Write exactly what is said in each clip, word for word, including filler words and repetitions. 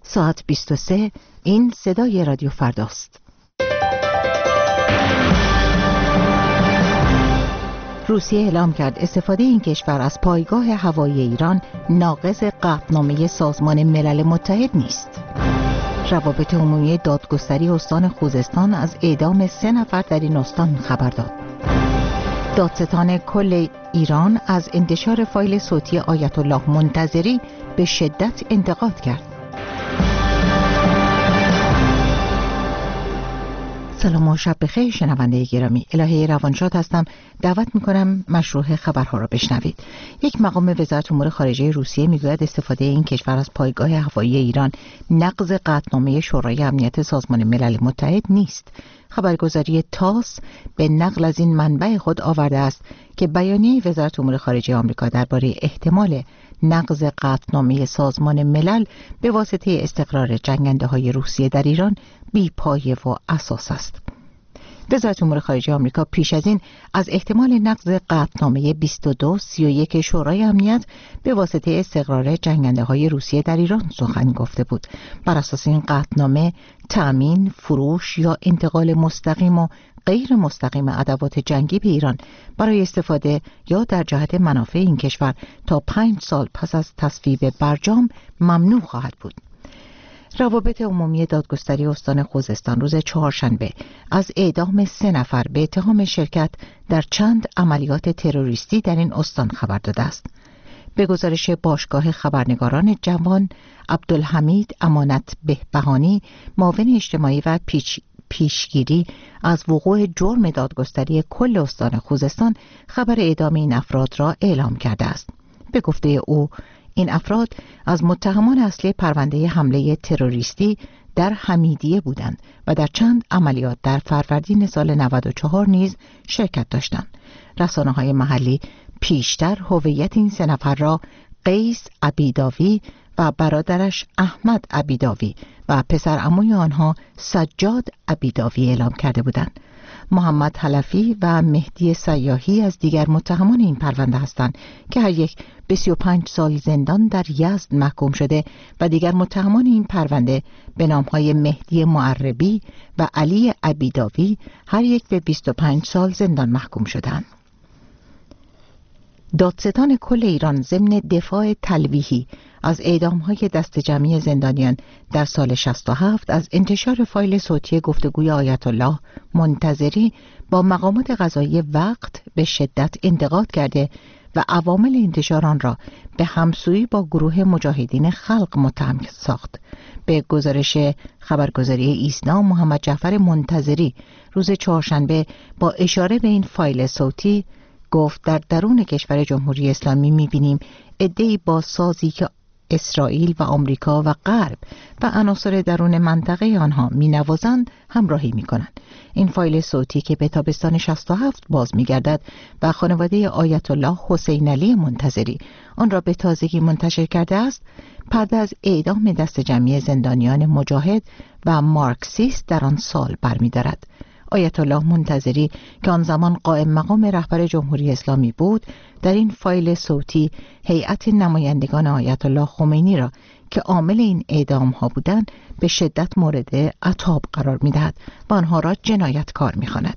ساعت بیست و سه. این صدای رادیو فرداست. روسیه اعلام کرد استفاده این کشور از پایگاه هوایی ایران ناقض قطعنامه سازمان ملل متحد نیست. روابط عمومی دادگستری استان خوزستان از اعدام سه نفر در این استان خبر داد. دادستان کل ایران از انتشار فایل صوتی آیت الله منتظری به شدت انتقاد کرد. سلام و شب بخیر شنونده گرامی، الهه روانشاد هستم. دعوت میکنم مشروع خبرها را بشنوید. یک مقام وزارت امور خارجه روسیه میگوید استفاده این کشور از پایگاه هوایی ایران نقض قطعنامه شورای امنیت سازمان ملل متحد نیست. خبرگزاری تاس به نقل از این منبع خود آورده است که بیانیه وزارت امور خارجه آمریکا درباره احتمال نقض قطعنامه سازمان ملل به واسطه استقرار جنگنده‌های روسیه در ایران بی‌پایه و اساس است. وزارت امور خارجه آمریکا پیش از این از احتمال نقض قطعنامه بیست و دو سی و یک شورای امنیت به واسطه استقرار جنگنده‌های روسیه در ایران سخن گفته بود. بر اساس این قطعنامه تأمین، فروش یا انتقال مستقیم و غیر مستقیم ادوات جنگی به ایران برای استفاده یا در جهت منافع این کشور تا پنج سال پس از تصویب برجام ممنوع خواهد بود. روابط عمومی دادگستری استان خوزستان روز چهارشنبه از اعدام سه نفر به اتهام شرکت در چند عملیات تروریستی در این استان خبر داده است. به گزارش باشگاه خبرنگاران جوان، عبدالحمید امانت بهبهانی، معاون اجتماعی و پیچ پیشگیری از وقوع جرم دادگستری کل استان خوزستان خبر اعدام این افراد را اعلام کرده است. به گفته او این افراد از متهمان اصلی پرونده حمله تروریستی در حمیدیه بودند و در چند عملیات در فروردین سال نود و چهار نیز شرکت داشتند. رسانه‌های محلی پیشتر هویت این سه نفر را قیس عبیداوی و برادرش احمد عبیداوی و پسر عموی آنها سجاد عبیداوی اعلام کرده بودند. محمد حلفی و مهدی سیاحی از دیگر متهمان این پرونده هستند که هر یک به سی و پنج سال زندان در یزد محکوم شده و دیگر متهمان این پرونده به نامهای مهدی معربی و علی عبیداوی هر یک به بیست و پنج سال زندان محکوم شدند. دادستان کل ایران ضمن دفاع تلویحی از اعدام‌های دست جمعی زندانیان در سال شصت و هفت از انتشار فایل صوتی گفتگوی آیت الله منتظری با مقامات قضایی وقت به شدت انتقاد کرده و عوامل انتشار آن را به همسویی با گروه مجاهدین خلق متهم ساخت. به گزارش خبرگزاری ایسنا، محمد جعفر منتظری روز چهارشنبه با اشاره به این فایل صوتی گفت در درون کشور جمهوری اسلامی می‌بینیم عده‌ای با سازی که اسرائیل و آمریکا و غرب و عناصر درون منطقه آنها می‌نوازند همراهی می‌کنند. این فایل صوتی که به تابستان شصت و هفت باز می‌گردد و خانواده آیت الله حسین علی منتظری آن را به تازگی منتشر کرده است، پرده از اعدام دست جمعی زندانیان مجاهد و مارکسیست در آن سال برمی‌دارد. آیت الله منتظری که آن زمان قائم مقام رهبر جمهوری اسلامی بود، در این فایل صوتی هیئت نمایندگان آیت الله خمینی را که عامل این اعدام ها بودند به شدت مورد عتاب قرار می دهد و آنها را جنایتکار می خواند.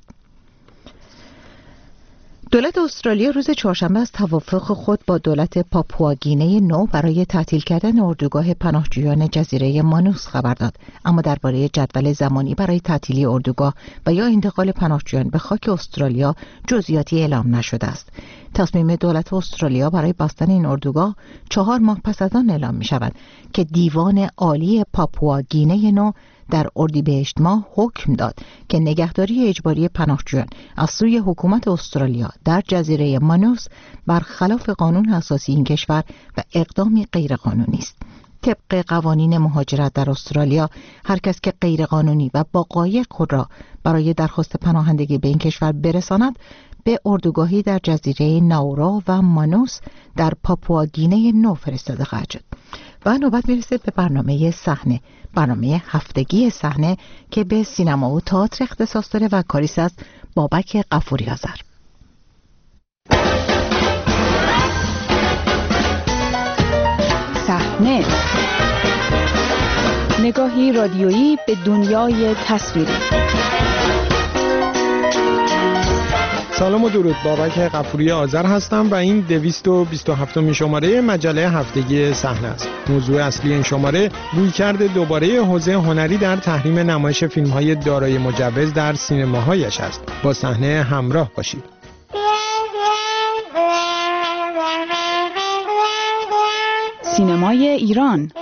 دولت استرالیا روز چهارشنبه از توافق خود با دولت پاپوآگینه نو برای تعطیل کردن اردوگاه پناهجویان جزیره مانوس خبر داد، اما درباره جدول زمانی برای تعطیلی اردوگاه و یا انتقال پناهجویان به خاک استرالیا جزئیاتی اعلام نشده است. تصمیم دولت استرالیا برای بستن این اردوگاه چهار ماه پس از آن اعلام می شود که دیوان عالی پاپوآگینه نو در اردیبهشت ماه حکم داد که نگهداری اجباری پناهجویان از سوی حکومت استرالیا در جزیره مانوس برخلاف قانون اساسی این کشور و اقدامی غیرقانونی است. طبق قوانین مهاجرت در استرالیا، هر کس که غیرقانونی و با قایق خود را برای درخواست پناهندگی به این کشور برساند، به اردوگاهی در جزیره ناورا و مانوس در پاپوآگینه نو فرستاده خواهد شد. و نوبت میرسه به برنامه صحنه، برنامه هفتگی صحنه که به سینما و تئاتر اختصاص داره و کاریست از بابک غفوری آذر. صحنه نگاهی رادیویی به دنیای تصویری. سلام و درود، بابک غفوری آذر هستم و این دویست و بیست و هفتمین شماره مجله هفتگی صحنه است. موضوع اصلی این شماره رویکرد دوباره حوزه هنری در تحریم نمایش فیلم‌های دارای مجوز در سینماهایش است. با صحنه همراه باشید. سینمای ایران.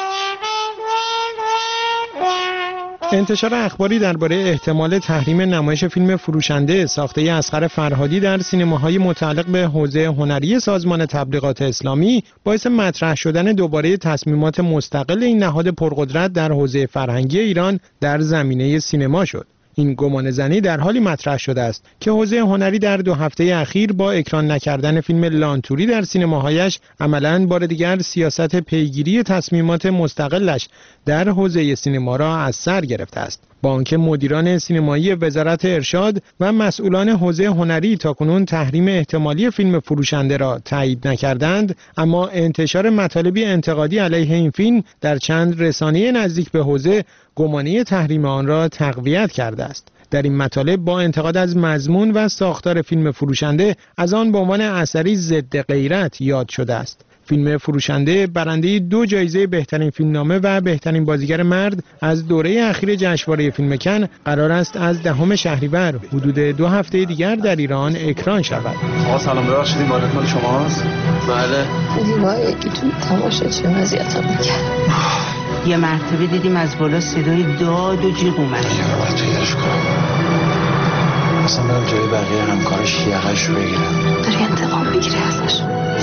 انتشار اخباری درباره احتمال تحریم نمایش فیلم فروشنده ساخته اصغر فرهادی در سینماهای متعلق به حوزه هنری سازمان تبلیغات اسلامی باعث مطرح شدن دوباره تصمیمات مستقل این نهاد پرقدرت در حوزه فرهنگی ایران در زمینه سینما شد. این گمانه‌زنی در حالی مطرح شده است که حوزه هنری در دو هفته اخیر با اکران نکردن فیلم لانتوری در سینماهایش عملاً بار دیگر سیاست پیگیری تصمیمات مستقلش در حوزه سینما را از سر گرفته است. با آنکه مدیران سینمایی وزارت ارشاد و مسئولان حوزه هنری تاکنون تحریم احتمالی فیلم فروشنده را تایید نکردند، اما انتشار مطالبی انتقادی علیه این فیلم در چند رسانه نزدیک به حوزه گمانه تحریم آن را تقویت کرده است. در این مطالب با انتقاد از مضمون و ساختار فیلم فروشنده از آن به عنوان اثری ضد غیرت یاد شده است. فیلم فروشنده برنده دو جایزه بهترین فیلمنامه و بهترین بازیگر مرد از دوره اخیر جشنواره فیلم کن قرار است از دهم شهریور حدود دو هفته دیگر در ایران اکران شود. آقا سلام، ببخشید این وارد مال شماست؟ بله. دیدیم یکیتون تماشاچی اذیتم می‌کرد. یه مرتبه دیدیم از بالا صدای داد و جیغ اومد. یه رو باید تویرش کنم. اصلا برم جای بقیه همکارش یقش رو بگیرم. داری انتقام بگیری ازش.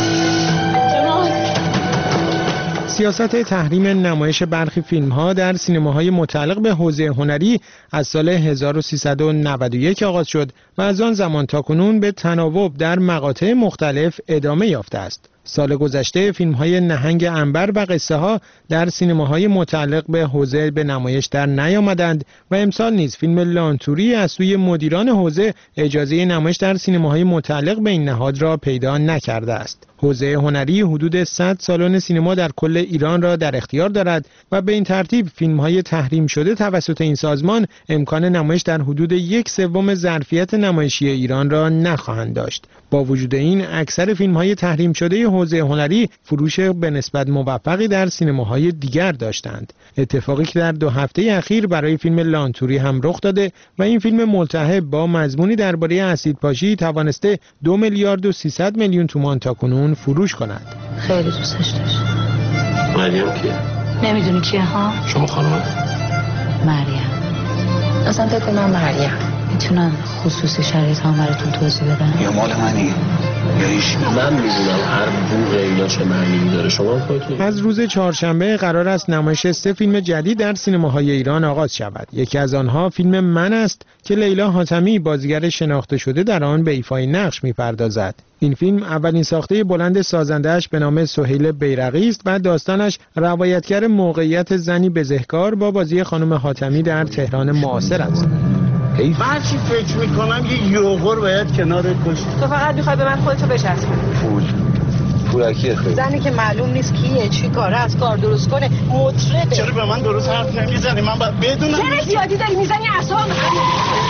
سیاست تحریم نمایش برخی فیلم‌ها در سینماهای متعلق به حوزه هنری از سال هزار و سیصد و نود و یک آغاز شد و از آن زمان تاکنون به تناوب در مقاطع مختلف ادامه یافته است. سال گذشته فیلم‌های نهنگ عنبر و قصه ها در سینماهای متعلق به حوزه به نمایش در نیامدند و امسال نیز فیلم لانتوری از سوی مدیران حوزه اجازه نمایش در سینماهای متعلق به این نهاد را پیدا نکرده است. حوزه هنری حدود صد سالن سینما در کل ایران را در اختیار دارد و به این ترتیب فیلم‌های تحریم شده توسط این سازمان امکان نمایش در حدود یک سوم ظرفیت نمایشی ایران را نخواهند داشت. با وجود این اکثر فیلم‌های تحریم شده حوزه هنری فروش به نسبت موفقی در سینماهای دیگر داشتند. اتفاقی که در دو هفته اخیر برای فیلم لانتوری هم رخ داده و این فیلم ملتهب با مضمونی درباره اسیدپاشی توانسته دو میلیارد و سیصد میلیون تومان تاکنون فروش کند. خیلی دوستش داشت. مریم کیه؟ نمیدونی کیه ها؟ شما خانم؟ مریم. اصلا فکر کنم مریم. میتونم خصوصی شرایط ها براتون توضیح بدم؟ یا مال منی یا ایش. من میدونم هر بوق اینا چه معنی داره. شما خودتون. از روز چهارشنبه قرار است نمایش سه فیلم جدید در سینماهای ایران آغاز شود. یکی از آنها فیلم من است که لیلا حاتمی بازیگر شناخته شده در آن به ایفای نقش میپردازد. این فیلم اولین ساخته بلند سازنده‌اش به نام سهیل بیرقی است و داستانش روایتگر موقعیت زنی بزهکار با بازی خانم حاتمی در تهران معاصر است. من چی فکر میکنم یه یوغور باید کنارت باشه. تو فقط میخوای به من خودتو بچسبونی. پول پولکیه خیلی. زنی که معلوم نیست کیه، چی کاره، از کار درست کنه، مطربه. چرا به من درست حرف نمیزنی؟ من باید بدونم. چرا زیادی داری میزنی اعصابم خراب.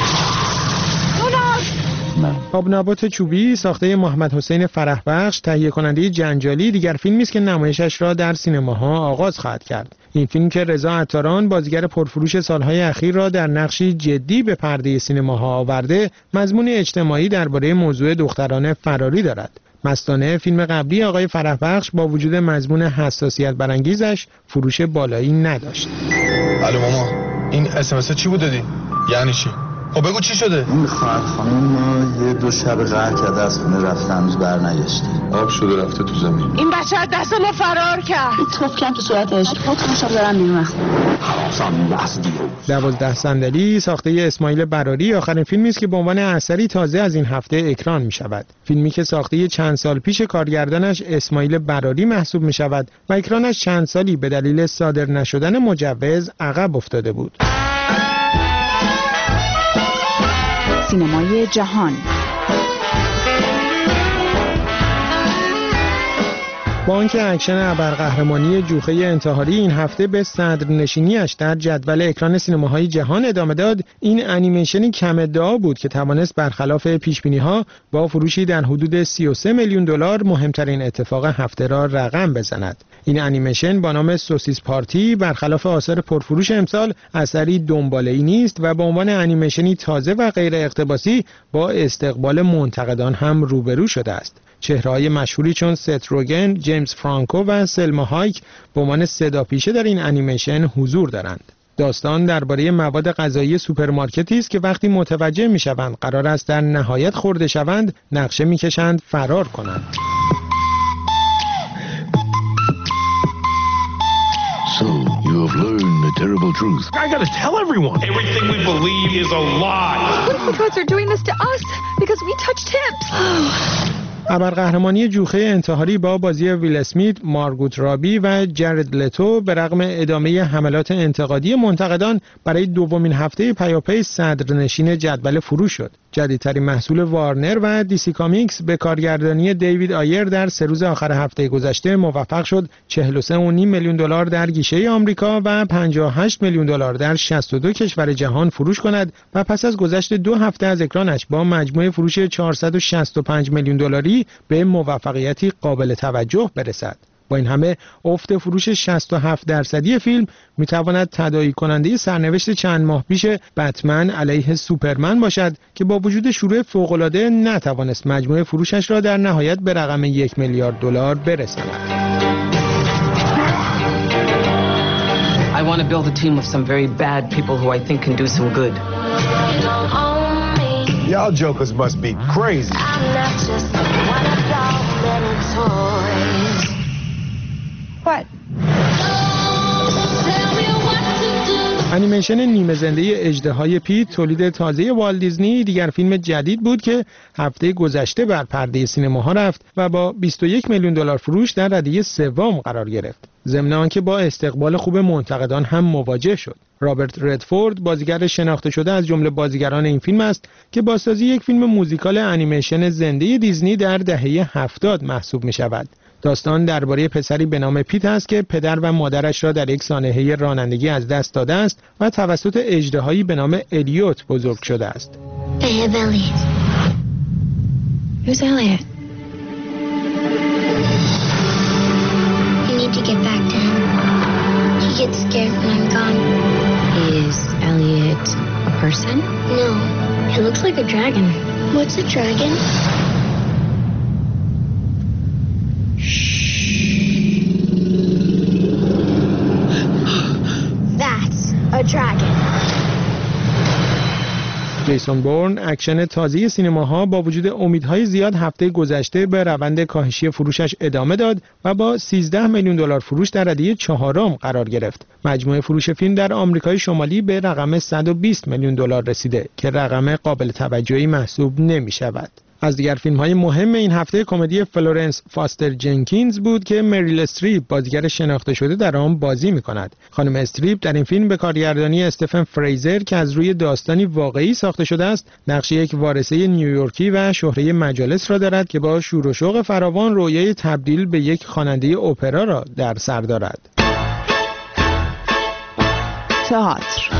آبنبات چوبی ساخته محمد حسین فرحبخش تهیه کننده جنجالی دیگر فیلمی است که نمایشش را در سینماها آغاز خواهد کرد. این فیلم که رضا عطاران بازیگر پرفروش سالهای اخیر را در نقشی جدی به پرده سینماها آورده، مضمون اجتماعی درباره موضوع دختران فراری دارد. مستانه فیلم قبلی آقای فرحبخش با وجود مضمون حساسیت برانگیزش فروش بالایی نداشت. الو ماما، این اس ام اس چی بود دادی؟ یعنی چی؟ خب بگو چی شده؟ این خواهر خانم یه دو شب قهر کرده از خونه رفته، هنوز بر نگشته. آب شده رفته تو زمین. این بچه از دست ما فرار کرد. توپ کن تو صورتش. خودم شب دارم بیرون اخ. دوازده صندلی ساخته اسماعیل براری آخرین فیلمی است که به عنوان اثری تازه از این هفته اکران می شود. فیلمی که ساخته چند سال پیش کارگردانش اسماعیل براری محسوب می شود و اکرانش چند سالی به دلیل صادر نشدن مجوز عقب افتاده بود. سینمای جهان. با آنکه اکشن ابرقهرمانی جوخه انتحاری این هفته به صدرنشینی‌اش در جدول اکران سینماهای جهان ادامه داد، این انیمیشنی کم ادعا بود که توانست برخلاف پیش‌بینی‌ها با فروشی در حدود سی و سه میلیون دلار مهمترین اتفاق هفته را رقم بزند. این انیمیشن با نام سوسیس پارتی برخلاف آثار پرفروش امسال اثری دنباله‌ای نیست و به عنوان انیمیشنی تازه و غیر اقتباسی با استقبال منتقدان هم روبرو شده است. چهره‌های مشهوری چون ست روگن، جیمز فرانکو و سلما هایک به عنوان صداپیشه در این انیمیشن حضور دارند. داستان درباره مواد غذایی سوپرمارکتی است که وقتی متوجه می‌شوند قرار است در نهایت خورده شوند، نقشه می‌کشند فرار کنند. So, you have learned the terrible truth. I gotta tell everyone. Everything we believe is a lie. What if the gods are doing this to us because we touched hips? ابرقهرمانی جوخه انتحاری با بازی ویل اسمیت، مارگوت رابی و جرد لتو به رغم ادامه حملات انتقادی منتقدان برای دومین هفته پیاپی صدرنشین جدول فروش شد. جدیدترین محصول وارنر و دیسی کامیکس به کارگردانی دیوید آیر در سه روز آخر هفته گذشته موفق شد چهل و سه و نیم میلیون دلار در گیشه آمریکا و پنجاه و هشت میلیون دلار در شصت و دو کشور جهان فروش کند و پس از گذشت دو هفته از اکرانش با مجموع فروش چهارصد و شصت و پنج میلیون دلاری به موفقیتی قابل توجه برسد. با این همه افت فروش شصت و هفت درصدی فیلم میتواند تداعی کننده سرنوشت چند ماه پیش بتمن علیه سوپرمن باشد که با وجود شروع فوق‌العاده نتوانست مجموع فروشش را در نهایت به رقم یک میلیارد دلار برساند. I want to build a team of some very bad people who I think can do some good. Y'all jokers must be crazy. I'm not just one of y'all many toys. What? انیمیشن نیمه زنده اژدهای پیت تولید تازه والت دیزنی دیگر فیلم جدید بود که هفته گذشته بر پرده سینماها رفت و با بیست و یک میلیون دلار فروش در ردهه سوم قرار گرفت. ضمن آنکه با استقبال خوب منتقدان هم مواجه شد. رابرت ردفورد بازیگر شناخته شده از جمله بازیگران این فیلم است که بازسازی یک فیلم موزیکال انیمیشن زنده دیزنی در دهه هفتاد محسوب می شود. داستان درباره پسری به نام پیت است که پدر و مادرش را در یک سانحه رانندگی از دست داده است و توسط اژدهایی به نام الیوت بزرگ شده است. I have Elliot. Who's Elliot? You need to get back to him. He gets scared when I'm gone. Is Elliot a person? No, he looks like a dragon. What's a dragon? That's a dragon. جیسون بورن اکشن تازه سینماها با وجود امیدهای زیاد هفته گذشته به روند کاهشی فروشش ادامه داد و با سیزده میلیون دلار فروش در ردهه چهارم قرار گرفت. مجموع فروش فیلم در آمریکای شمالی به رقم صد و بیست میلیون دلار رسیده که رقم قابل توجهی محسوب نمی شود. از دیگر فیلم‌های مهم این هفته کمدی فلورنس فاستر جنکینز بود که مریل استریپ بازیگر شناخته شده در آن بازی می‌کند. خانم استریپ در این فیلم به کارگردانی استفن فریزر که از روی داستانی واقعی ساخته شده است، نقش یک وارثه نیویورکی و شهره مجالس را دارد که با شور و شوق فراوان رویای تبدیل به یک خواننده اپرا را در سر دارد. تئاتر.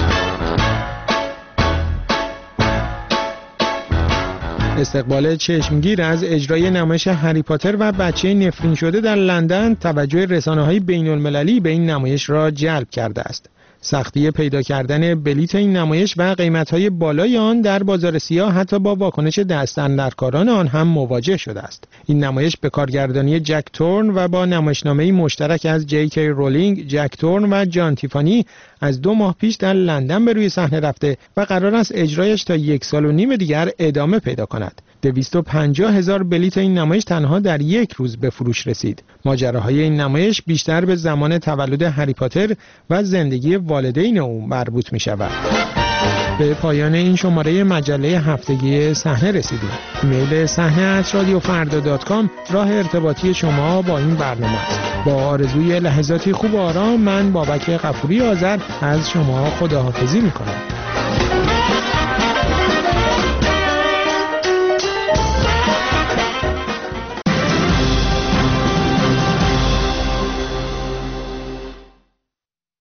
استقبال چشمگیر از اجرای نمایش هری پاتر و بچه نفرین شده در لندن توجه رسانه‌های بین‌المللی به این نمایش را جلب کرده است. سختی پیدا کردن بلیت این نمایش و قیمت‌های بالای آن در بازار سیاه حتی با واکنش دست‌اندرکاران آن هم مواجه شده است. این نمایش به کارگردانی جک تورن و با نمایشنامه‌ای مشترک از جی کی رولینگ، جک تورن و جان تیفانی از دو ماه پیش در لندن به روی صحنه رفته و قرار است اجرایش تا یک سال و نیم دیگر ادامه پیدا کند. دویست و پنجاه هزار بلیت این نمایش تنها در یک روز به فروش رسید. ماجراهای این نمایش بیشتر به زمان تولد هری پاتر و زندگی والدین او مربوط می شود. به پایان این شماره مجله هفتگی صحنه رسیدیم. ایمیل صحنه ات رادیو فردا دات کام راه ارتباطی شما با این برنامه است. با آرزوی لحظاتی خوب و آرام من بابک غفوری آذر از شما خداحافظی می کنم.